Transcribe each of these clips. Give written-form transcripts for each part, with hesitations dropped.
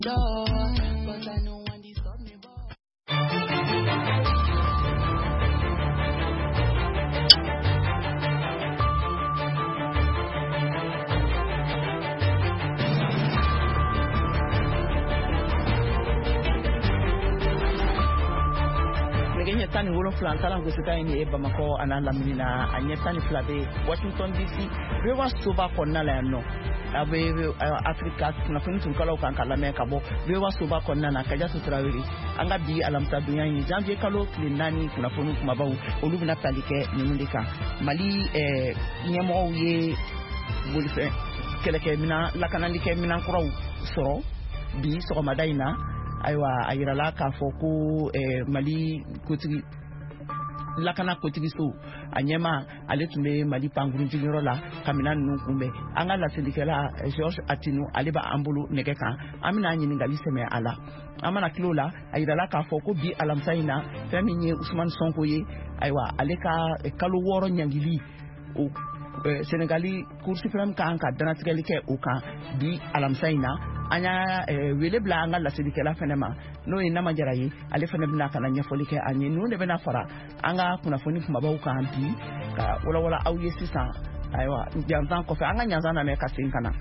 but I know when they stop me. Tani wolo flantala ngusika ini Bamako analamina anyetani flabe Washington DC rewa soba konna la no abe Africa na funtu kala kan kala me kabo rewa soba konna na kaja sutrawiri anga bi alamta dunya ni janvier kalo klinani kuna funu kuma bawu olubina talike nimundika Mali nyemo ye bolfe keleke mina lakanalike mina kuraw soro bi so madaina aywa ayirala ka foko Mali kotigi lakana kotigi so anyema aletume Mali panguru jingiro la kamina nkumbe anga la silikela George Atinu aleba ambulu negeka amina nyini ngali seme ala amana kilola ayirala ka foko bi alamsaina feminye Ousmane Sonko ye aywa aleka kalo woro nyangili o Senegali Cour suprême kan ka danatigeli ke o kan bi alamsaina anya wele bla anga la sidikela fenema no ina majara yi ale fene bla kana nyafoli ke anye no ne bena fara anga kuna foni kuma ba ka anti ka wala awye sisa aywa njanzan ko fe anga nyanzan na me ka sinkana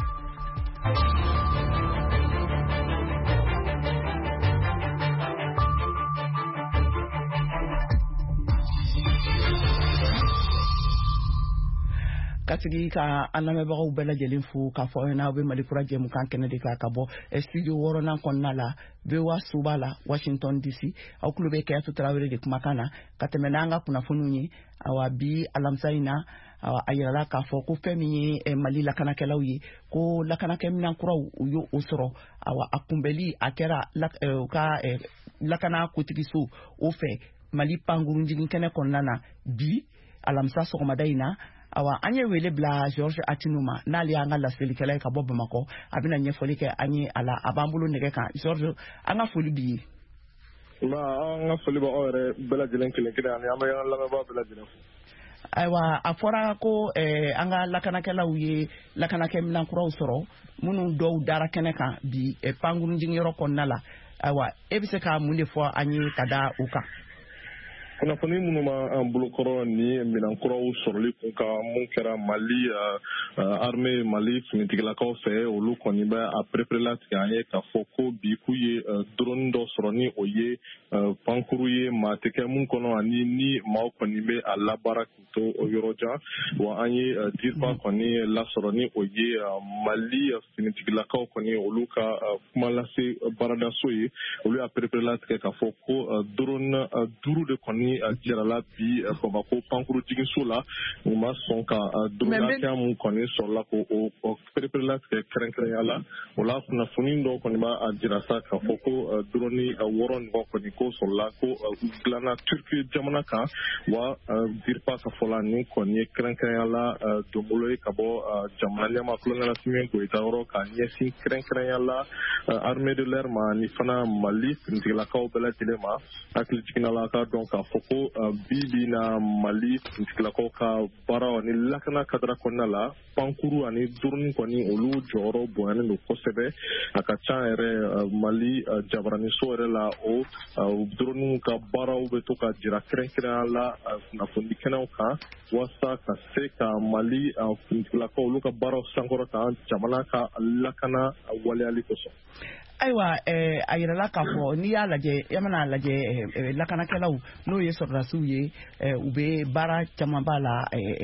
katigi ka aname bago bela jelin fu ka fo na be Mali kura jemu kan kenedi ka kabo studio woro nan konnala be wa subala Washington DC au klube ke atu trawere de kumakana katemenanga kuna fununyi awa bi alamsaina awa ayala ka fo ko femi Mali lakana kelawyi ko lakana kemnan kura uyo usoro awa akumbeli akera lakana kutigi so ofe Mali panguru njini kene konnana bi alamsa so madaina awa anye wele bla George Atinuma nali anga la selikela ka bobo mako abina nyefoli ke anye ala abambulu nege kan George anga foli bi ma anga foli ba ore bela jelen kelen kida ani amaya la ba bela jelen aywa afora ko anga lakana kala uye lakana ke minan kura usoro munu do dara kene kan bi panguru njingiro konnala aywa ebise ka munde fo anye kada uka kuna fani munuma bulukoro ni minankura usorli kunka munkera Mali armée Mali finitigila ka fe olu koni ba après la tianye ka foko bikuye drone do soroni oye pankuruye mateke mun kono ani ni maw koni be alla barakito oyoroja wa anyi dirpa koni la soroni oye Mali finitigila ka koni olu ka kumala se barada soye olu après la tianye ka foko drone duru de koni Tirala bi Bamako pankuru jigin sola ma sonka drone ka mun koni sola ko o prepela kren yala wala kuna funindo koni ma dirasa ka foko drone woron ko koni ko sola ko glana Turki jamana ka wa dirpa ka fola ni koni kren yala domolo ka bo jamana ma kolonela simen ko itawro ka nyesi kren yala armée de l'air ma ni fana Mali ndigla ka obela tilema akil jikinala ka donc ka foko bibi na Mali ndigla ka bara ni lakana kadra konnala pankuru ani durni koni olu joro boane no kosebe akacha ere Mali jabrani so ere la o durnu ka bara o beto ka jira kren la na fondi kana ka wasa ka se ka Mali ndigla ka olu ka bara sankoro ka jamana ka lakana wale ali koso aywa ayirala ka fo ni ya laje yamana laje lakana kelaw no ye sorrasu ye ube bara chama bala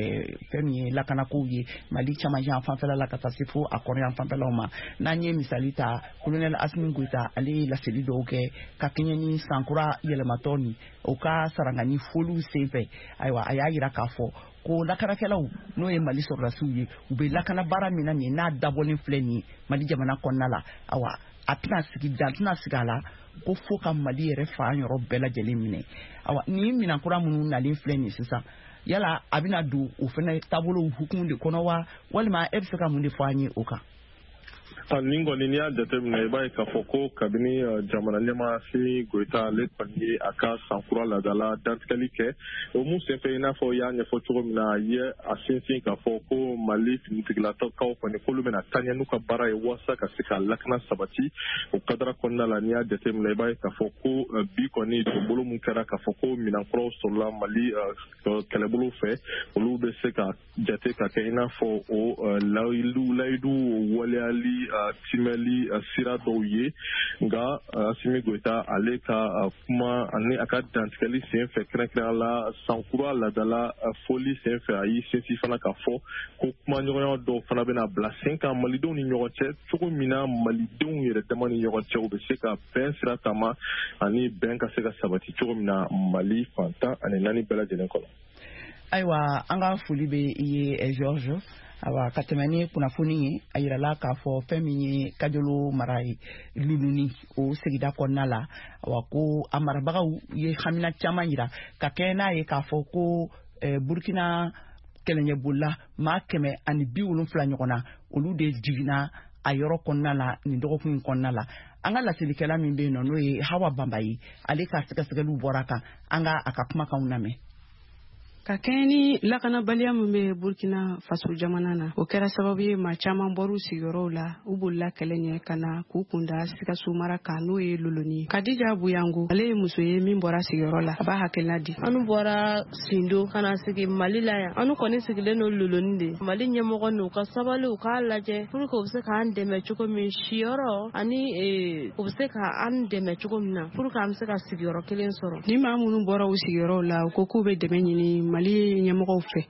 femi lakana ko ye Mali chama jan fanfela la katasifu akorian fanfela ma nanye misalita colonel Asmin Goita ali la selido ke ka kenyani sankura yele matoni o ka sarangani folu seve aywa ayira ka fo ko lakana kelaw no ye Mali sorrasu ye ube lakana bara minani na dabolin fleni Mali jamana konnala awa atna sigi dantna sigala ko foka Mali yere fa yoro bela jelimine awa ni mina kura munu nalin fleni sisa yala abina du o fene tabolo hukumu de kono wa walma ebseka mun de fani oka ningo ni ya determine ba ka foko kabini jamana lema Assimi Goïta le panye aka sankura la dala dantkali ke o mu se fe ina fo ya nya fo chugo mina ye asinsin ka foko Mali finitiglata ka ko ne kolu mena tanya nuka bara e wasa ka sika lakna sabati o kadra konna la nia determine ba ka foko bi koni to bolo mun kara ka foko mina pro sola Mali kele bolo fe olu be se ka jate ka ina fo o laidu wale ali timeli sira doye nga Assimi Goïta ale ka kuma ani aka dantikali sen fe krekra la sankura la dala foli sen fe ayi sensi fana ka fo ko kuma ɲɔgɔnya dɔw fana bɛna bila sen kan malidenw ni ɲɔgɔn cɛ cogo min na malidenw yɛrɛ dama ni ɲɔgɔn cɛ u bɛ se ka bɛn sira taama ani bɛn ka se ka sabati cogo min na Mali fantan ani naani bɛɛ lajɛlen kɔnɔ. Ayiwa an ka foli bɛ i ye Georges. Awa ka tɛmɛ ni kunnafoni ye a yirala k'a fɔ fɛn min ye Kajolo mara ye Luluni o sigida kɔnɔna la awa ko a marabagaw ye hamina caman yira ka kɛ n'a ye k'a fɔ ko Burkina kɛlɛɲɛbolila maa 170 ɲɔgɔn na olu de jiginna a yɔrɔ kɔnɔna la nin dɔgɔkun kɔnɔna la an ka lasilikɛla min bɛ yen n'o ye Hawa Bambayi ale ka sɛgɛsɛgɛliw bɔra kan an ka a ka kumakanw lamɛn. Ka kɛɲɛ ni lakanabaliya min bɛ Burkina Faso jamana na o kɛra sababu ye maa caman bɔr'u sigiyɔrɔw la u bolila kɛlɛ ɲɛ ka na k'u kunda Sikaso mara kan n'o ye Loloni. Kadija Buyango ale ye muso ye min bɔra sigiyɔrɔ la a b'a hakilina di. Anu bɔra Sindo ka na sigi Mali la yan anu kɔni sigilen no Loloni de Mali ɲɛmɔgɔ n'u ka sabali u k'a lajɛ pour que u bɛ se k'an dɛmɛ cogo min siyɔrɔ ani u bɛ se k'an dɛmɛ cogo min na pour que an bɛ se ka sigiyɔrɔ kelen sɔrɔ. Ni maa minnu bɔra u sigiyɔrɔw la u ko k'u bɛ dɛmɛ ɲini Mali ɲɛmɔgɔw fɛ.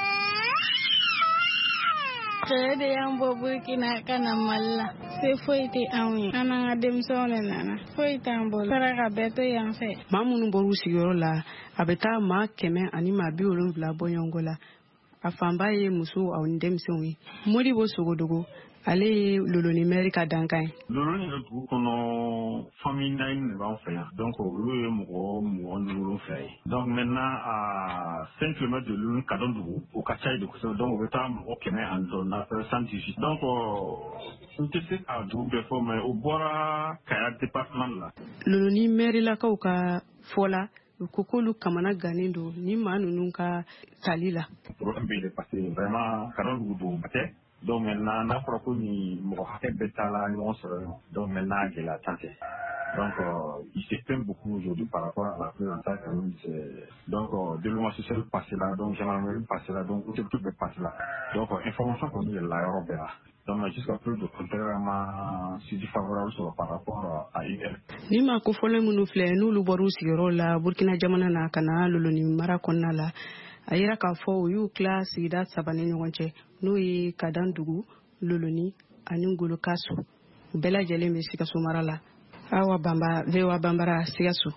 Cɛ de y'an bɔ Burkina ka na Mali la se foyi tɛ anw ye an n'an ka denmisɛnw de nana foyi t'an bolo fara ka bɛɛ to yan fɛ. Maa minnu bɔr'u sigiyɔrɔ la a bɛ taa maa 100 ani maa 70 bɔ ɲɔgɔn la a fanba ye muso ani denmisɛnw ye. Modibo Sogodogo ale ye Loloni maire ka dankan ye. Loloni ye dugu kɔnɔ famille 9 de b'an fɛ yan donc olu ye mɔgɔ 27 ye donc maintenant à 5 km de Loloni Kadɔndugu o ka ca de kosɛbɛ donc u bɛ taa mɔgɔ 100 ani dɔɔni na 118 donc n tɛ se ka dugu bɛɛ fɔ mais o bɔra Kaya département la. Loloni maire lakaw ka fɔ la u ko k'olu kamana gannen don ni maa ninnu ka tali la. Problème bɛ yen parce que vraiment Kadɔndugu don tɛ. Donc maintenant, n'a pas connu mon hacker bétala, donc maintenant, il a tenté. Donc, il s'exprime beaucoup aujourd'hui par rapport à la présentation. Donc, développement social passé là, donc j'aimerais passer là, donc tout peut passer là. Donc, information qu'on est là, Europe là. Donc, jusqu'à plus de contrairement, si défavorable par rapport à IL. Ni ma ko fɔlɔ minnu filɛ n'olu bɔr'u sigiyɔrɔ la Burkina jamana na ka na Loloni mara kɔnɔna la a yira k'a fɔ u y'u tila sigida 3 ni ɲɔgɔn cɛ n'o ye Kadandugu Loloni ani Ngolokaso u bɛɛ lajɛlen bɛ Sikaso mara la. Awa Bambara Sikaso.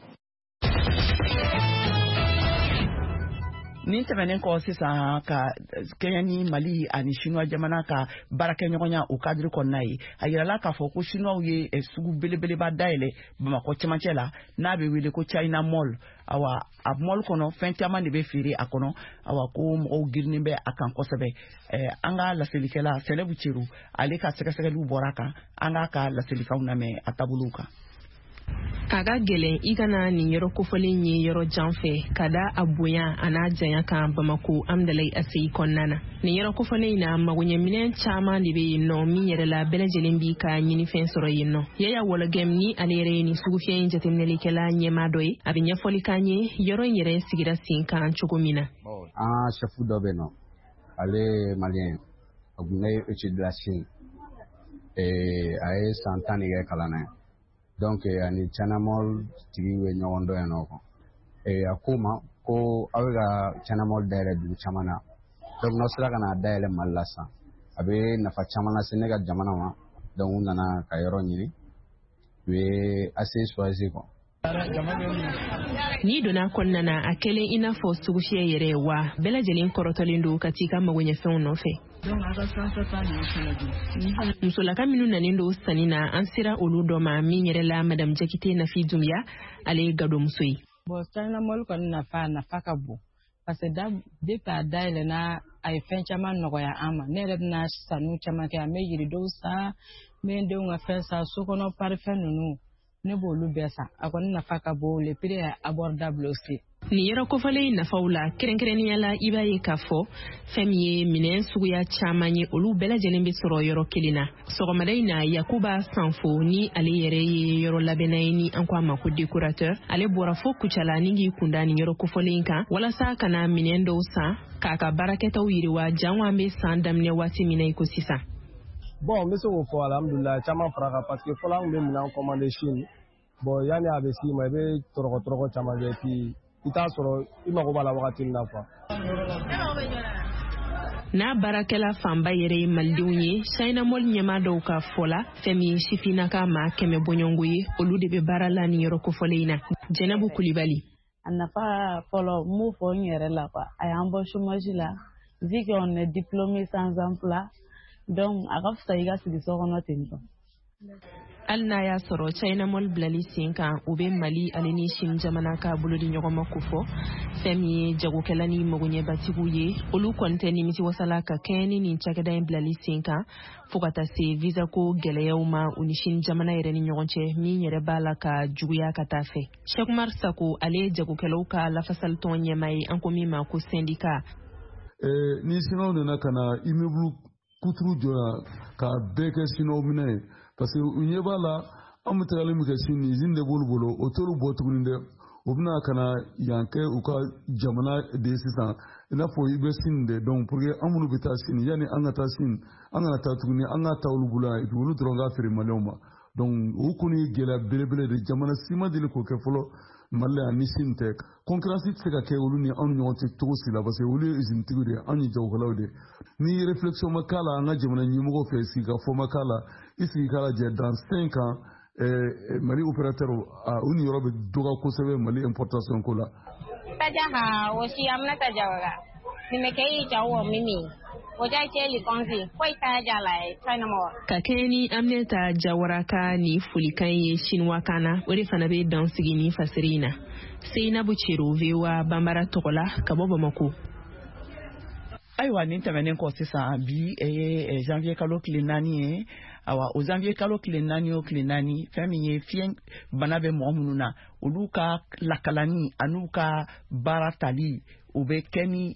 Ni tɛmɛnen kɔ sisan ka Kenya ni Mali ani Chinois jamana ka baarakɛɲɔgɔnya o cadre kɔnɔna ye a yirala k'a fɔ ko Chinois ye sugu belebeleba dayɛlɛ Bamakɔ cɛmancɛ la n'a bɛ wele ko China Mall awa a mall kɔnɔ fɛn caman de bɛ feere a kɔnɔ awa ko mɔgɔw girinin bɛ a kan kosɛbɛ an ka laselilikɛla Sɛnɛbu Cero ale ka sɛgɛsɛgɛliw bɔra kan an ka laselikanw lamɛn a taabolow kan. A ka gɛlɛn I kana nin yɔrɔ kofɔlen ye yɔrɔ jan fɛ ka da a bonya a n'a janya kan Bamako Amdalayi Aseyi kɔnɔna na. Nin yɔrɔ kofɔlen in na magoɲɛminɛn caman de bɛ yen nɔ min yɛrɛ la bɛɛ lajɛlen b'i ka ɲinifɛn sɔrɔ yen nɔ. Yaya Wɔlɔgɛm ni ale yɛrɛ ye nin sugufiyɛ jateminɛlikɛla ɲɛmaa dɔ ye a bɛ ɲɛfɔli k'an ye yɔrɔ in yɛrɛ sigira sen kan cogo min na. An chef dɔ bɛ yen nɔ ale ye maliyɛn a tun bɛ étude de la Chine a ye san 10 de kɛ kalan na. Donc ani China Mall tigi bɛ ɲɔgɔn dɔn yan nɔ a ko ma ko aw bɛ ka China Mall dayɛlɛ dugu caman na donc n'aw sera ka n'a dayɛlɛ Mali la sisan a bɛ nafa caman lase ne ka jamana ma donc u nana ka yɔrɔ ɲini u ye assez choisi quoi. Ni donna kɔnɔna na a kɛlen I n'a fɔ sugufiyɛ yɛrɛ ye wa bɛɛ lajɛlen kɔrɔtɔlen don ka t'i ka magoɲɛfɛnw nɔfɛ. Musolaka minnu nanen don sanni na an sera olu dɔ ma min yɛrɛ la Madame Jakite Nafi Dumbuya ale ye gadonmuso ye. Bon China Mall kɔni nafa ka bon parce que depuis a dayɛlɛnna a ye fɛn caman nɔgɔya an ma ne yɛrɛ bɛna sanu caman kɛ an bɛ yiridenw san n bɛ n denw ka fɛn san so kɔnɔ parifɛn ninnu ne b'olu bɛɛ san a kɔni nafa ka bon le prix est abordable aussi. Nin yɔrɔ kofɔlen nafaw la kɛrɛnkɛrɛnnenya la i b'a ye k'a fɔ fɛn min ye minɛn suguya caman ye olu bɛɛ lajɛlen bɛ sɔrɔ yɔrɔ kelen na. Sɔgɔmada in na Yakuba Sanfo ni ale yɛrɛ ye yɔrɔ labɛnna ye ni an ko a ma ko décorateur ale bɔra fo Kucala ni k'i kunda nin yɔrɔ kofɔlen kan walasa ka na minɛn dɔw san k'a ka baarakɛtaw yiriwa jango an bɛ san daminɛ waati min na i ko sisan. Bon, n bɛ se k'o fɔ alhamdulilayi caman fara kan parce que fɔlɔ an tun bɛ minɛn commandé Chine bon yanni a bɛ s'i ma i bɛ tɔrɔgɔ caman kɛ puis i t'a sɔrɔ i mago b'a la wagati min na quoi. N'a baarakɛla fanba yɛrɛ ye malidenw ye China Mall ɲɛmaa dɔw ka fɔ la fɛn min ye sifinnaka maa 100 bɔɲɔngo ye olu de bɛ baara la nin yɔrɔ kofɔlen in na. Jɛnɛbu Kulibali. A nafa fɔlɔ n b'o fɔ n yɛrɛ la quoi a y'an bɔ chômage la vu qu'on est diplômé sans emploi donc a ka fisa i ka sigi so kɔnɔ ten tɔ. Hali n'a y'a sɔrɔ China Mall bilali sen kan u bɛ Mali ale ni Chine jamana ka bolo di ɲɔgɔn ma ko fɔ fɛn min ye jagokɛla ni magoɲɛbatigiw ye olu kɔni tɛ nimisi wasala ka kɛɲɛ ni nin cakɛda in bilali sen kan fo ka taa se visa ko gɛlɛyaw ma u ni Chine jamana yɛrɛ ni ɲɔgɔn cɛ min yɛrɛ b'a la ka juguya ka taa fɛ. Cheikh Umar Sako ale ye jagokɛlaw ka lafasalitɔn ɲɛmaa ye an ko min ma ko syndicat. Ni Sinaw nana ka na immeuble kuturu jɔ ka bɛɛ kɛ Sinaw minɛ ye parce que u ɲɛ b'a la an bɛ tagalen min kɛ Sini usine de b'olu bolo o t'olu bɔ tuguni dɛ o bɛna ka na yan kɛ u ka jamana de sisan i n'a fɔ i bɛ Sini de donc pour que an minnu bɛ taa Sini yanni an ka taa Sini an kana taa tuguni an ka taa olu bolo yan et puis olu dɔrɔn ka feere maliyɛnw ma donc o kɔni ye gɛlɛya belebele de jamana si ma deli k'o kɛ fɔlɔ Mali la ni Sini tɛ concurrence tɛ se ka kɛ olu ni anw ɲɔgɔn cɛ cogo si la parce que olu ye usine tigiw de anw ye jagokɛlaw de ni réflexion ma k'a la an ka jamana ɲɛmɔgɔw fɛ sigi ka fɔ ma k'a la i sigi k'a lajɛ dans 5 ans Mali opérateur u ni yɔrɔ bɛ dɔgɔ kosɛbɛ Mali importation ko la. Tajaha osi amna tajawa nimekei jawo mimi ka kɛɲɛ ni Aminata Jawara ka ni folikan ye Chinois kan na o de fana bɛ dan sigi ni fasiri in na. Seinabu Ciro VOA Bambara tɔgɔ la ka bɔ Bamako. Ayiwa nin tɛmɛnen kɔ sisan bi janvier kalo tile 4 ye awa o janvier kalo tile 4 o tile 4 fɛn min ye fiɲɛ bana bɛ mɔgɔ minnu na olu ka lakalani an'u ka baara tali u bɛ kɛ ni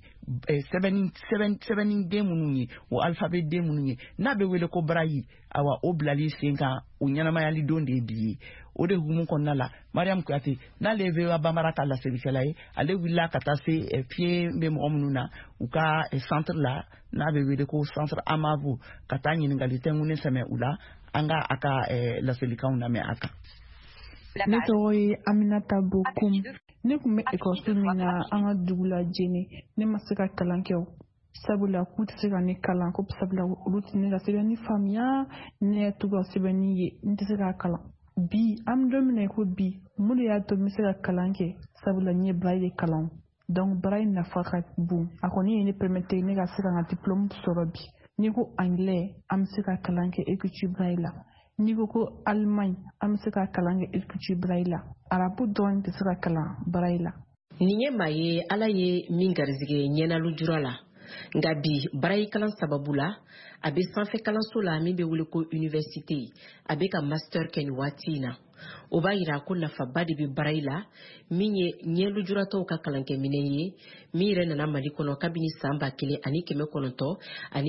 sɛbɛnni den minnu ye o alphabet den minnu ye n'a bɛ wele ko barayi awa o bilali sen kan o ɲɛnamayali don de ye bi ye o de hukumu kɔnɔna la Mariam Kuyate n'ale VOA Bambara ka laselikɛla ye ale wulila ka taa se fiɲɛ bɛ mɔgɔ minnu na u ka centre la n'a bɛ wele ko centre Amavu ka taa ɲininkali tɛŋune sɛmɛ u la an ka a ka laselikanw lamɛn a kan. Ne tɔgɔ ye Aminata Bokum. Ne kun bɛ ekɔliso min na an ka dugu la Jene ne ma se ka kalan kɛ o sabula k'u tɛ se ka ne kalan ko sabula olu tɛ ne ka sɛbɛnni faamuya ne yɛrɛ to ka sɛbɛnni ye n tɛ se ka kalan bi an bɛ don min na ko bi mun de y'a to n bɛ se ka kalan kɛ sabula n ye Braille de kalan donc Braille nafa ka bon a kɔni ye ne permettre ne ka se ka n ka diplôme sɔrɔ bi n'i ko anglais an bɛ se ka kalan kɛ écriture Braille la. N'i ko Allemagne an bɛ se ka kalan kɛ écriture Braille la arabu dɔrɔn tɛ se ka kalan Braille la. Nin ye maa ye Ala ye min garizigɛ ɲɛnalu jura la nka bi Braille kalan sababu la a bɛ sanfɛ kalanso la min bɛ wele ko université a bɛ ka master kɛ nin waati in na o b'a yira ko nafaba de bɛ Braille la min ye ɲɛlujuratɔw ka kalankɛminɛ ye min yɛrɛ nana Mali kɔnɔ kabini san 1973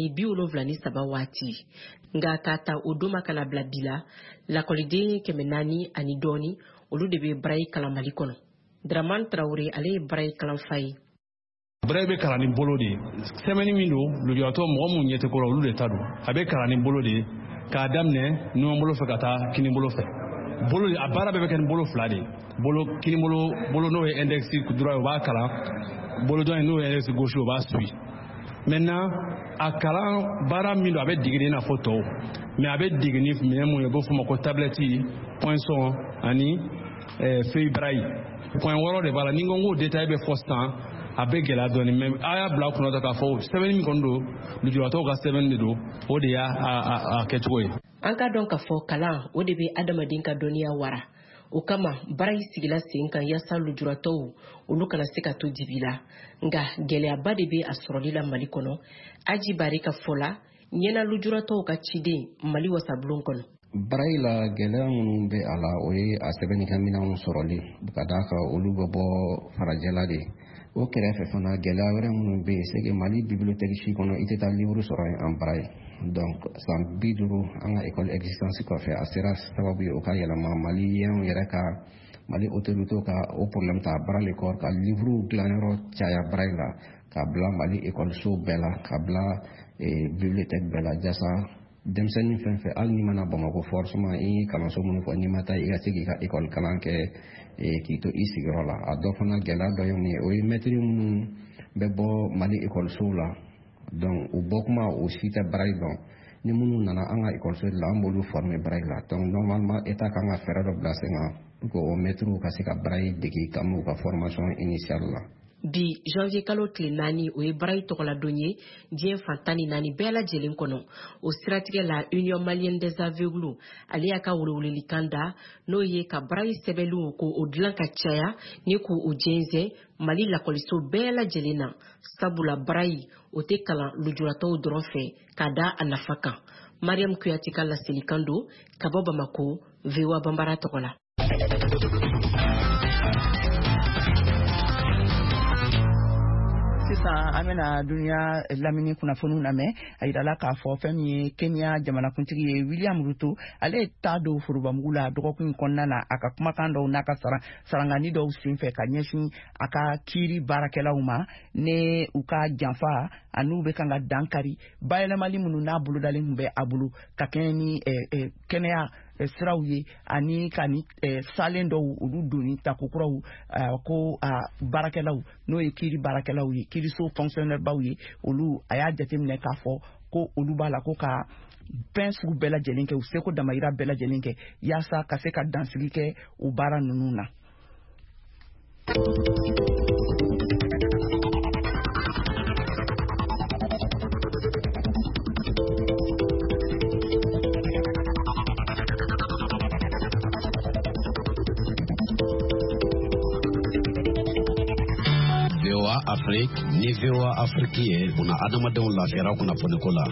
waati nka k'a ta o don ma kana bila bi la lakɔliden 400 ani dɔɔni olu de bɛ Braille kalan Mali kɔnɔ. Dramane Traoré ale ye Braille kalan fa ye. Braille bɛ kalan ni bolo de ye sɛbɛnni min don lujuratɔ mɔgɔ minnu ɲɛ tɛ ko la olu de ta don a bɛ kalan ni bolo de ye k'a daminɛ numan bolo fɛ ka taa kini bolo fɛ bolo a baara bɛɛ bɛ kɛ ni bolo 2 de ye kini bolo n'o ye index droit o b'a kalan bolo dɔ in n'o ye index gauche o b'a suit maintenant a kalan baara min don a bɛ dege i n'a fɔ tɔw mais a bɛ dege ni minɛn mun ye o b'o fɔ ma ko tablette poinçon ani feuille Braille point 6 de b'a la ni n ko k'o détail bɛ fɔ sisan a bɛ gɛlɛya dɔɔni mais a y'a bila kunna k'a fɔ sɛbɛnni min kɔni don lujuratɔw ka sɛbɛnni de don o de y'a kɛcogo ye. An ka dɔn k'a fɔ kalan o de bɛ adamaden ka dɔnniya wara o kama barayi sigila sen kan yasa lujuratɔw olu kana se ka to dibi la nga gɛlɛyaba de bɛ a sɔrɔli la Mali kɔnɔ. Aji Bari ka fɔ la ɲɛna lujuratɔw ka ciden Mali wasabulon kɔnɔ. Barayi la gɛlɛya minnu bɛ a la o ye a sɛbɛnnikɛminɛnw sɔrɔli ka d'a kan olu bɛ bɔ farajɛla de. O kɛrɛfɛ fana gɛlɛya wɛrɛ minnu bɛ yen c'est que Mali bibliothèque si kɔnɔ i tɛ taa livre sɔrɔ yen en barayi. Donc san 50 an ka école existence kɔfɛ a sera sababu ye o ka yɛlɛma maliyɛnw yɛrɛ ka Mali autorités ka o problème ta bara le corps ka livre dilanyɔrɔ caya barayi la ka bila Mali écoleso bɛɛ la ka bila bibliothèque bɛɛ la jasa denmisɛnnin fɛn fɛn hali n'i mana Bamakɔ forcément i ye kalanso minnu fɔ n'i ma taa i ka se k'i ka école kalan kɛ k'i to i sigiyɔrɔ la a dɔ fana gɛlɛya dɔ ye mun ye o ye maître minnu bɛ bɔ Mali écoleso la donc u bɔ kuma o si tɛ barayi dɔn ni minnu nana an ka écoleso de la an b'olu former barayi la donc normalement état kan ka fɛɛrɛ dɔ bila sen kan pour que o maîtres ka se ka barayi dege ka m'u ka formation initiale la. Bi janvier kalo tile 4 o ye barayi tɔgɔladon ye diɲɛ fan 14 bɛɛ lajɛlen kɔnɔ. O siratigɛ la Union Malienne des Aveugles ale y'a ka welewelekan da n'o ye ka barayi sɛbɛnliw ko o dilan ka caya ni k'o jɛnsɛn Mali lakɔliso bɛɛ lajɛlen na. Sabula barayi o tɛ kalan lujuratɔw dɔrɔn fɛ ka da a nafa kan. Mariam Kuyate ka laselikan don ka bɔ Bamako, VOA Bambara tɔgɔ la. Sisan an bɛna dunuya lamini kunnafoniw lamɛn a yirala k'a fɔ fɛn min ye Kenya jamanakuntigi ye William Ruto ale t'a don forobamugu la dɔgɔkun kɔnɔna na a ka kumakan dɔw n'a ka sarangani dɔw senfɛ ka ɲɛsin a ka kiiri baarakɛlaw ma ne u ka janfa an'u bɛ kan ka dankari bayɛlɛmali minnu n'a bolodalen tun bɛ a bolo ka kɛɲɛ ni kɛnɛya siraw ye ani ka ni salen dɔw olu doni takokuraw ko baarakɛlaw n'o ye kiiri baarakɛlaw ye kiiriso fonctionnaire baw ye olu a y'a jateminɛ k'a fɔ ko olu b'a la ko ka fɛn sugu bɛɛ lajɛlen kɛ u seko damayira bɛɛ lajɛlen kɛ yaasa ka se ka dansigi kɛ u baara ninnu na. Afrique ni VOA Afrique ye una adamadenw lafiyara kunnafoniko la.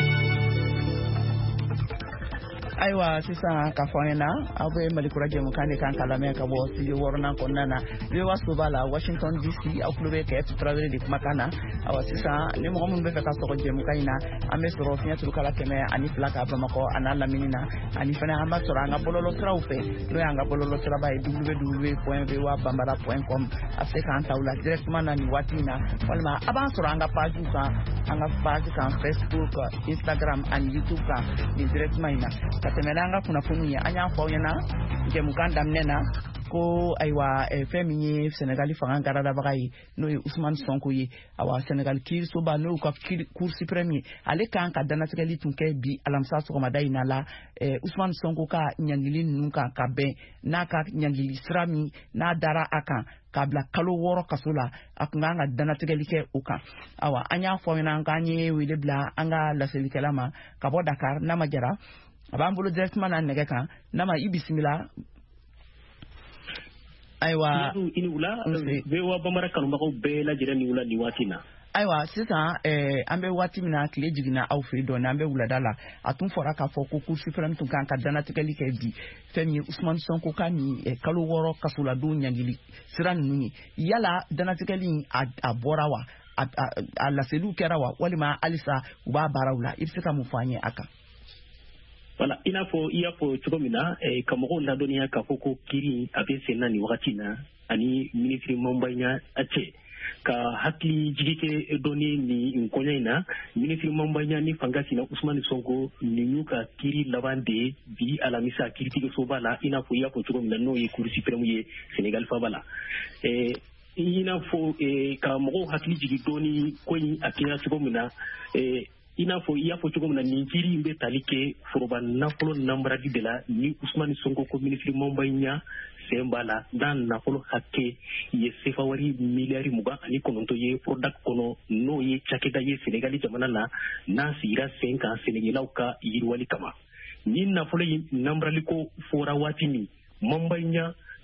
Ayiwa sisan ka fɔ an ɲɛna aw bɛ Malikura jɛmukan de kan ka lamɛn ka bɔ studio 6nan kɔnɔna na VOA so b'a la Washington DC aw tulo bɛ Kɛɛtu Tarawele de kumakan na. Awa sisan ni mɔgɔ minnu bɛ fɛ ka sɔgɔ jɛmukan in na an bɛ sɔrɔ fiɲɛ turukala 102 ka Bamakɔ a n'a lamini na ani fana an b'a sɔrɔ an ka bɔlɔlɔsiraw fɛ n'o y'an ka bɔlɔlɔsiraba ye www.voabambara.com a bɛ se k'an ta o la directement na nin waati in na walima a b'an sɔrɔ an ka page kan Facebook Instagram ani YouTube kan nin directement in na. Ka tɛmɛ n'an ka kunnafoniw ye an y'a fɔ aw ɲɛna jɛmukan daminɛ na ko ayiwa fɛn min ye Senegal fanga garadabaga ye n'o ye Ousmane Sonko ye awa Senegal kiirisoba n'o ka Cour suprême ye ale kan ka danatigɛli tun kɛ bi alamisa sɔgɔmada in na la Ousmane Sonko ka ɲangili ninnu kan ka bɛn n'a ka ɲangili sira min n'a dara a kan k'a bila kalo 6 kaso la a kun kan ka danatigɛli kɛ o kan awa an y'a fɔ ɲɛna k'an ye wele bila an ka laselikɛla ma ka bɔ Dakar n'a ma jara a b'an bolo directement na nɛgɛ kan n'a ma i bisimila. Ayiwa i ni wula VOA Bambara kanubagaw bɛɛ lajɛlen ni wula ni waati na. Ayiwa sisan an bɛ waati min na tile jiginna aw fɛ yen dɔɔni an bɛ wulada la a tun fɔra k'a fɔ ko Cour suprême tun kan ka danatigɛli kɛ bi fɛn min ye Ousmane Sonko ka ni kalo 6 kasoladon ɲangili sira ninnu ye yala danatigɛli a bɔra wa a laseliw kɛra wa walima halisa u b'a baaraw la i bɛ se ka mun fɔ an ye a kan. Voilà, i y'a fɔ cogo min na ka mɔgɔw ladɔnniya k'a fɔ ko kiiri a bɛ sen na nin wagati na ani ministre Mambaɲa a cɛ ka hakili jigi kɛ dɔɔni nin kɔɲɔ in na ministre Mambaɲa ni fanga sina Ousmane Sonko nin y'u ka kiiri laban de bi alamisa kiiritigɛsoba la i n'a fɔ i y'a fɔ cogo min na n'o ye Cour suprême ye Sénégal faba la. I n'a fɔ ka mɔgɔw hakili jigi dɔɔni ko in a kɛra cogo min na i n'a fɔ i y'a fɔ cogo min na nin kiiri in bɛ tali kɛ foroba nafolo nambarali de la ni Ousmane Sonko ko ministre Mambaɲa sen b'a la n'a nafolo hakɛ ye sefa wari miliyari 29 ye Prodac kɔnɔ n'o ye cakɛda ye Sénégal jamana na n'a sigira sen kan sɛnɛkɛlaw ka yiriwali kama ni nafolo in nambarali ko fɔra waati min Mambaɲa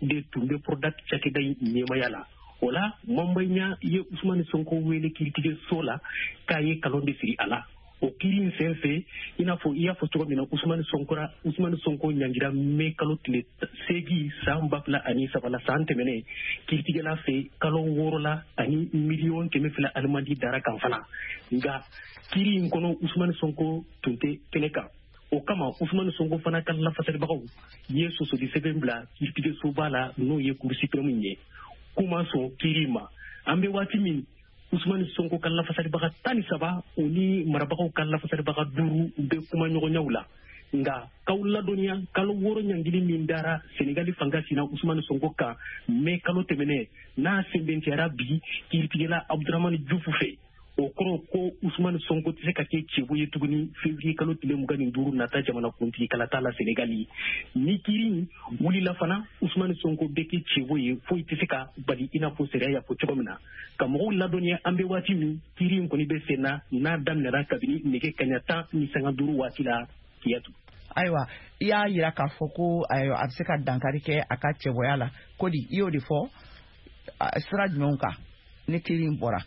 de tumbe product chake dai nyemayala ola mambaynya ye Usman Sonko wele critique sola kaye kalonde siri ala o kirin sense ina fo iya fo to mina Usman Sonko nyangira me kalotile segi sambapla ani sabala sante mene critique la fe kalon worola ani million keme fila almandi dara kan fana nga kirin kono Usman Sonko tunte peneka o kama Usman Sonko fana kan la fasari bagaw yeso so di sebembla critique so bala no ye kursi premier kuma so kirima ambe wati min Usman Sonko kan la fasari baga tani saba oni marabagaw kan la fasari baga duru be kuma nyogo nyawla nga kawla donia kalo woro nyangili min dara Senegali fangasi na Usman Sonko ka me kalo temene na sembenti arabi kirtigela Abdurrahman Dioufou fe o koro ko Usman Sonko tse ka ke chebo yetuguni février kalo tile mugani duru nata jamana kunti kala tala Senegali ni kirin wuli la fana Usman Sonko beke chebo ye fo tse ka bali ina fo seria ya fo chomina kamo la donia ambe wati mi kirin koni be sena na damnera kabini nege kanyata ni sanga duru wati la kiyatu aiwa iya yira ka foko ayo abseka dankari ke aka cheboya la kodi iyo di fo sraj monka ni kirin bora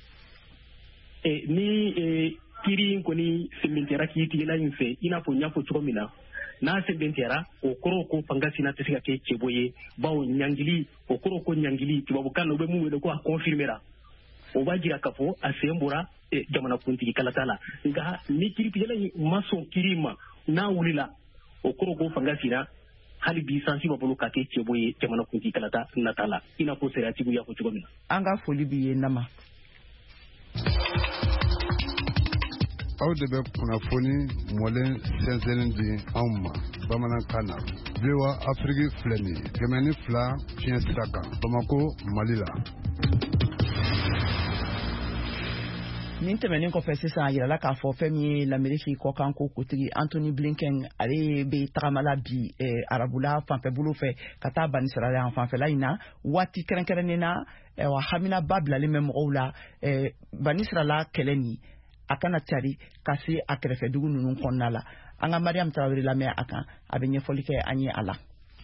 ni kirin ko ni sementera ki tigela infe ina fo nyafo chomina na sementera o koro ko fangasi na tesika ke cheboye bawo nyangili o koro ko nyangili tibabu kan no be mu de ko confirmera o bajira kafo asembura jamana kunti kala tala nga ni kiri tigela maso kirima na wulila o koro ko fangasi na hali bi sansi babulu ka ke cheboye jamana kunti kala ta natala ina ko sera tibu ya ko chomina anga foli bi nama aw de bɛ kunnafoni mɔlen sɛnsɛnnin di anw ma bamanankan na VOA Afrique filɛ nin ye 102 fiɲɛ sira kan Bamako Mali la. nin tɛmɛnen kɔfɛ sisan a yirala k'a fɔ fɛn min ye l'Amérique kɔkan ko kotigi Anthony Blinken ale bɛ tagamala bi arabula fanfɛ bolo fɛ ka taa banisirala yan fanfɛla in na waati kɛrɛnkɛrɛnnen na hamina ba bilalen bɛ mɔgɔw la banisirala kɛlɛ ni a kana cari ka se a kɛrɛfɛ dugu ninnu kɔnɔna la an ka Mariam Tarawele lamɛn a kan a bɛ ɲɛfɔli kɛ an ye a la.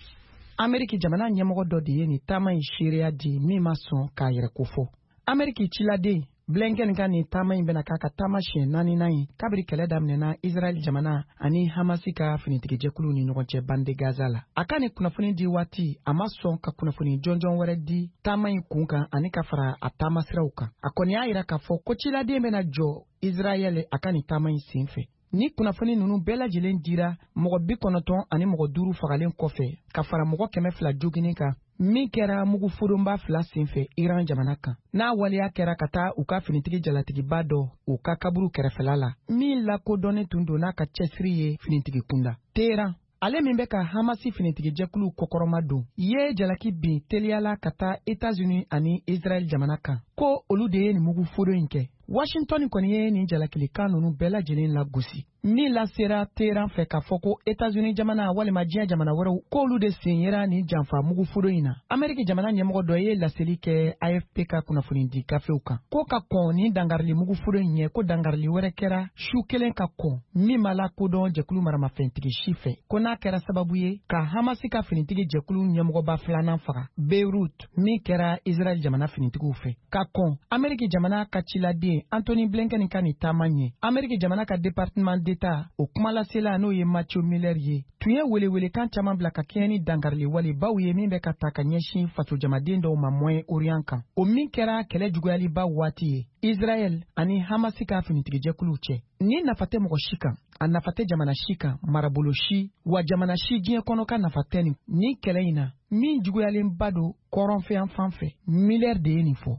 Ameriki jamana ɲɛmɔgɔ dɔ de ye nin taama in seereya di min ma sɔn k'a yɛrɛ ko fɔ. Ameriki ciladen Blinken ka nin taama in bɛna k'a ka taama siɲɛ 4nan ye kabiri kɛlɛ daminɛna Israel jamana ani Hamasi ka finitigijɛkulu ni ɲɔgɔn cɛ bande Gaza la. A ka nin kunnafoni di waati a ma sɔn ka kunnafoni jɔnjɔn wɛrɛ di taama in kun kan ani ka fara a taama siraw kan. A kɔni y'a yira k'a fɔ ko ciladen bɛna jɔ Israel a ka nin taama in sen fɛ. Ni kunnafoni ninnu bɛɛ lajɛlen dira mɔgɔ 95 ani mɔgɔ 5 fagalen kɔfɛ ka fara mɔgɔ 100 joginin kan min kɛra mugu fodonba 2 senfɛ Iran jamana kan. N'a waleya kɛra ka taa u ka finitigi jalatigiba dɔ u ka kaburu kɛrɛfɛla la min lakodɔnnen tun don n'a ka cɛsiri ye finitigi kunda. Teheran ale min bɛ ka Hamasi finitigijɛkulu kɔkɔrɔma don ye jalaki bin teliyala ka taa États-Unis ani Israel jamana kan ko olu de ye nin mugu fodon in kɛ. Washington kɔni ye nin jalakilikan ninnu bɛɛ lajɛlen lagosi. Min lasera Teheran fɛ k'a fɔ ko États-Unis jamana walima diɲɛ jamana wɛrɛw k'olu de sen yera nin janfa mugu fodon in na. Ameriki jamana ɲɛmɔgɔ dɔ ye laseli kɛ AFP ka kunnafoni di gafew kan. Ko ka kɔn nin dangarili mugu fodon in ɲɛ ko dangarili wɛrɛ kɛra su kelen ka kɔn min ma lakodɔn jɛkulu maramafɛntigi si fɛ. Ko n'a kɛra sababu ye ka Hamasi ka finitigi jɛkulu ɲɛmɔgɔba 2nan faga Beirut min kɛra Israel jamana finitigiw fɛ. Ka kɔn Ameriki jamana ka ciladen Anthony Blinken ka nin taama ɲɛ. Ameriki jamana ka département d'État o kuma lasela n'o ye Matthew Miller ye tun ye welewelekan caman bila ka kɛɲɛ ni dangarili wale baw ye min bɛ ka ta ka ɲɛsin fasojamaden dɔw ma Moyen-Orient kan. O min kɛra kɛlɛ juguyaliba waati ye Israel ani Hamasi ka finitigijɛkuluw cɛ. Ni nafa tɛ mɔgɔ si kan, a nafa tɛ jamana si kan, marabolo si, wa jamana si diɲɛ kɔnɔ ka nafa tɛ nin kɛlɛ in na min juguyalenba don kɔrɔnfɛn fan fɛ. Miller de ye nin fɔ.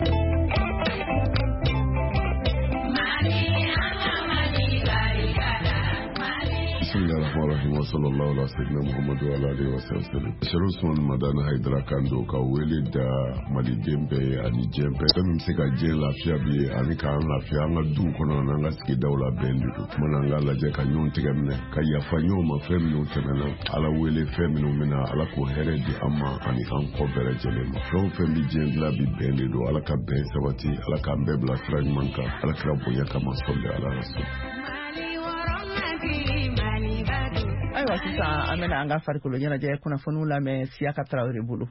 Bismillahirrahmanirrahim wa sallallahu ala sayyidina Muhammad wa ala alihi wa sallam. Shirin sun madana haidara kan doka wele da Mali dembe ani jembe. Fɛn se ka diɲɛ lafiya bi ani k'an lafiya an ka du kɔnɔ n'an ka sigidaw la bɛn de don. Mana an ka lajɛ ka ɲɔgɔn tigɛ minɛ ka yafa ɲɔgɔn ma fɛn minnu tɛmɛna Ala wele fɛn minnu mina Ala k'o hɛrɛ di an ma ani an kɔ bɛɛ lajɛlen ma. Fɛn o fɛn bi diɲɛ dilan bi bɛn de don. Ala ka bɛn sabati, Ala k'an bɛɛ bila sira ɲuman kan. Ala kira bonya kama sɔli ala rasul. Ayiwa ayiwa sisan an bɛna an ka farikolo ɲɛnajɛ kunnafoniw lamɛn Siyaka Tarawele bolo.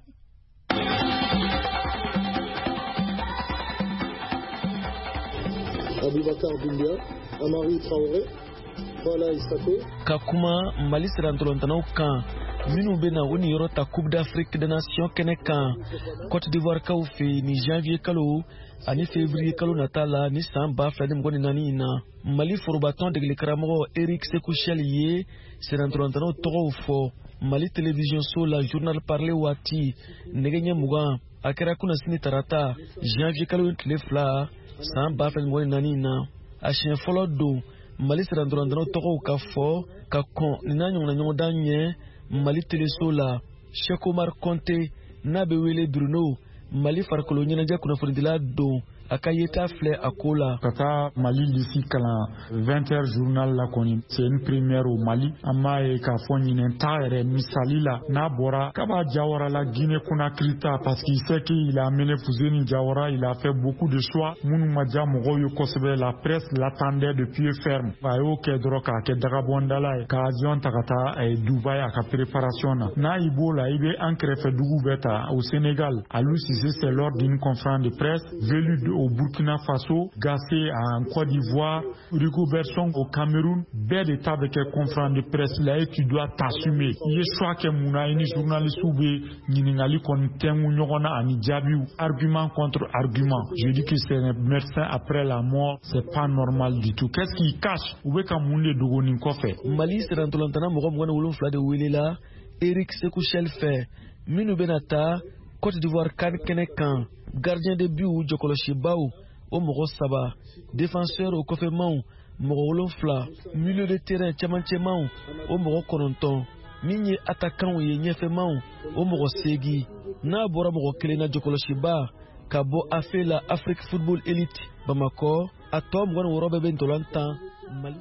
Abubakar Doumbia, Amari Traoré, Fala Isako. Ka kuma Mali sirantolantanaw kan minnu bena o ni yɔrɔ ta Coupe d'Afrique des Nations kɛnɛ kan Côte d'Ivoire kaw fɛ ni janvier kalo ani février kalo nata la ni san 2024 na Mali forobatɔn degeli karamɔgɔ Eric Sekouchel ye sirantolantanaw tɔgɔw fɔ Mali télévision so la journal parler waati nɛgɛ ɲɛ 20 a kɛra kunnasini tarata janvier kalo tile 2 san 2024 na a siɲɛ fɔlɔ don Mali sirantolantanaw tɔgɔw ka fɔ ka kɔn ni n'a ɲɔgɔnna ɲɔgɔndan ɲɛ Mali téléso la Cheikh Omar Konté n'a bɛ wele Bruno Mali farikolo ɲɛnajɛ kunnafonidila don a ka yeta filɛ a ko la. Ka taa Mali lisi kalan 20h journal la kɔni c'est une première au Mali an b'a ye k'a fɔ ɲinɛ ta yɛrɛ misali la n'a bɔra Kaba Diawara la Guinée Conakry ta parce qu'il sait qu'il a amené Fuseni Diawara, il a fait beaucoup de choix minnu ma diya mɔgɔw ye kosɛbɛ. La presse l'attendait de pied ferme a y'o kɛ dɔrɔn k'a kɛ dagabɔndala ye ka avion ta ka taa Dubaï a ka préparation na n'a i b'o la i bɛ an kɛrɛfɛ dugu bɛɛ ta au Sénégal Aliou Cissé c'est lors d'une conférence de presse velu au Burkina Faso, Gassé en Côte d'Ivoire, Rigobert Song au Cameroun, bɛɛ de ta bɛ kɛ conférence de presse la et tu dois t'assumer. I ye choix kɛ mun na i ni journaliste bɛ ɲininkali kɔni tɛngu ɲɔgɔn na ani jaabiw argument contre argument. Je dis que c'est un médecin après la mort, c'est pas normal du tout. Qu'est-ce qu'il cache? U bɛ ka mun de dogo nin kɔfɛ? Mali sirantolantana mɔgɔ 27 de welela Eric Sekouchel fɛ minnu bɛna taa Côte d'Ivoire CAN kɛnɛ kan gardien de but jɔkɔlɔsibaw o mɔgɔ 3 défenseur o kɔfɛmaw mɔgɔ 7 milieu de terrain cɛmancɛmaw o mɔgɔ 9 min ye attaquant ye ɲɛfɛmaw o mɔgɔ 8 n'a bɔra mɔgɔ 1 na jɔkɔlɔsiba ka bɔ AFE la Afrique Football Elite Bamako a tɔ 26 bɛɛ bɛ ntolantan Mali.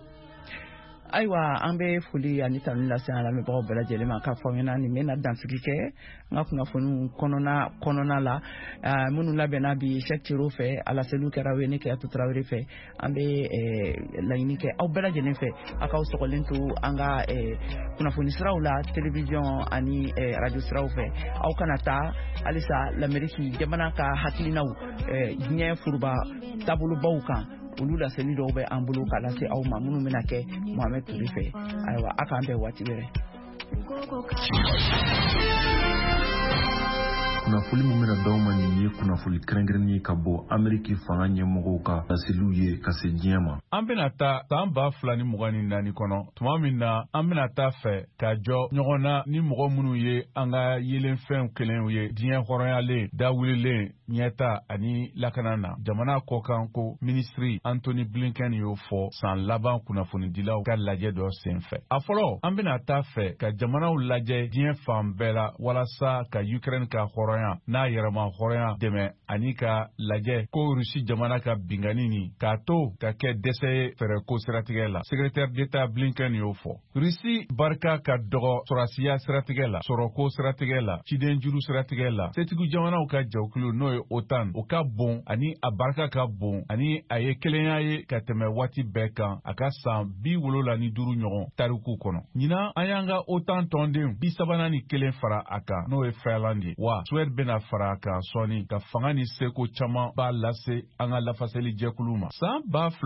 Ayiwa an bɛ foli ani tanu lase an lamɛnbagaw bɛɛ lajɛlen ma k'a fɔ aw ɲɛna nin bɛna dansigi kɛ n ka kunnafoniw kɔnɔna la minnu labɛnna bi Cheikh Thierno fɛ Alaselu kɛra ne Keyatu Tarawele fɛ an bɛ laɲini kɛ aw bɛɛ lajɛlen fɛ a k'aw sɔgɔlen to an ka kunnafoni siraw la télévision ani radio siraw fɛ aw kana taa halisa l'Amérique jamana ka hakilinaw diɲɛ furuba taabolobaw kan olu laseli dɔw bɛ an bolo k'a lase aw ma minnu bɛna kɛ Mohamed Touré fɛ ayiwa a k'an bɛn waati wɛrɛ. kunnafoni min bɛna d'aw ma nin ye kunnafoni kɛrɛnkɛrɛnnen ye ka bɔ Ameriki fanga ɲɛmɔgɔw ka laseliw ye ka se diɲɛ ma. An bɛna taa san 2024 kɔnɔ tuma min na an bɛna taa fɛ ka jɔ ɲɔgɔn na ni mɔgɔ minnu ye an ka yelenfɛnw kelenw ye diɲɛ hɔrɔnyalen dawulilen ɲɛta ani lakana na. Jamana kɔkan ko ministri Anthony Blinken y'o fɔ san laban kunnafonidilaw ka lajɛ dɔ senfɛ. A fɔlɔ an bɛna taa fɛ ka jamanaw lajɛ diɲɛ fan bɛɛ la walasa ka Ukraine ka hɔrɔnya n'a yɛrɛma hɔrɔnya dɛmɛ ani ka lajɛ ko Rusi jamana ka bingani ni k'a to ka kɛ dɛsɛ ye fɛrɛko siratigɛ la. Secrétaire d'État Blinken y'o fɔ. Rusi barika ka dɔgɔ sɔrɔsiya siratigɛ la, sɔrɔko siratigɛ la, cidenjuru siratigɛ la. Setigiw jamanaw ka jɛkulu n'o ye OTAN o ka bon ani a barika ka bon ani a ye kelenya ye ka tɛmɛ waati bɛɛ kan a ka san 75 ɲɔgɔn tariku kɔnɔ. Ɲinan an y'an ka OTAN tɔndenw 31 fara a kan n'o ye Finlande ye wa Suède bɛna fara a kan sɔɔni ka fanga ni seko caman b'a lase an ka lafaseli jɛkulu ma. San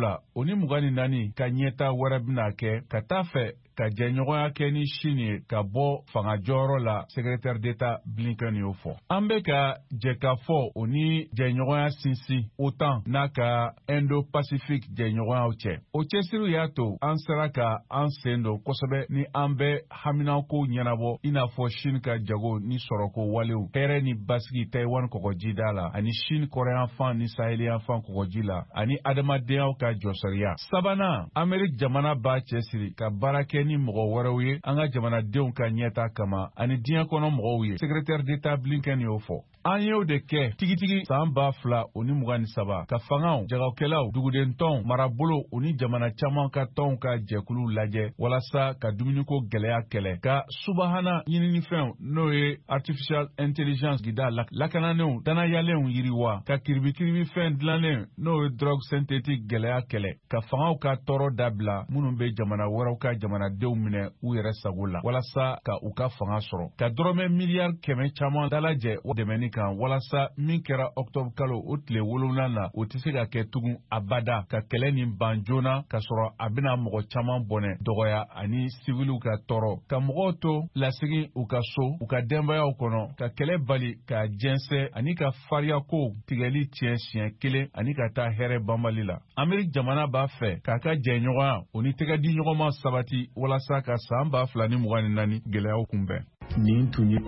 2024 ka ɲɛta wɛrɛ bɛna kɛ ka taa fɛ ka jɛɲɔgɔnya kɛ ni Chine ye ka bɔ fanga jɔyɔrɔ la. Secrétaire d'État Blinken y'o fɔ. An bɛ ka jɛ ka fɔ o ni jɛɲɔgɔnya sinsin OTAN n'a ka Indo-Pacifique jɛɲɔgɔnyaw cɛ. O cɛsiriw y'a to an sera ka an sen don kosɛbɛ ni an bɛ haminako ɲɛnabɔ i n'a fɔ Chine ka jago ni sɔrɔko walew, hɛrɛ ni basigi Taiwan kɔgɔjida la ani Chine kɔrɛyanfan ni Saheliyanfan kɔgɔji la ani adamadenyaw ka jɔsɔriya. Sabanan Amérique jamana b'a cɛsiri ka baara kɛ ni mɔgɔ wɛrɛw ye an ka jamanadenw ka ɲɛta kama ani diɲɛ kɔnɔ mɔgɔw ye. Secrétaire d'État Blinken y'o fɔ. An y'o de kɛ tigitigi san 2023 ka fangaw, jagokɛlaw, dugudentɔnw, marabolo u ni jamana caman ka tɔnw ka jɛkulu lajɛ walasa ka dumuniko gɛlɛya kɛlɛ, ka subahana ɲininifɛnw n'o ye artificial intelligence gida lakananenw, danayalenw yiriwa, ka kiribikiribifɛn dilannen n'o ye drogue synthétique gɛlɛya kɛlɛ, ka fangaw ka tɔɔrɔ dabila minnu bɛ jamana wɛrɛw ka jamana jamanadenw minɛ u yɛrɛ sago la walasa ka u ka fanga sɔrɔ ka dɔrɔmɛ miliyari 100 caman dalajɛ o dɛmɛni kan walasa min kɛra octobre kalo o tile 7 na o tɛ se ka kɛ tugun abada ka kɛlɛ nin ban joona ka sɔrɔ a bɛna mɔgɔ caman bɔnɛ dɔgɔya ani siviliw ka tɔɔrɔ ka mɔgɔw to lasegin u ka so u ka denbayaw kɔnɔ ka kɛlɛ bali ka jɛnsɛ ani ka fariya ko tigɛli tiɲɛ siɲɛ 1 ani ka taa hɛrɛ banbali la Ameriki jamana b'a fɛ k'a ka jɛɲɔgɔnya o ni tɛgɛ di ɲɔgɔn ma sabati walasa ka san 2024 gɛlɛyaw kunbɛn. Nin tun ye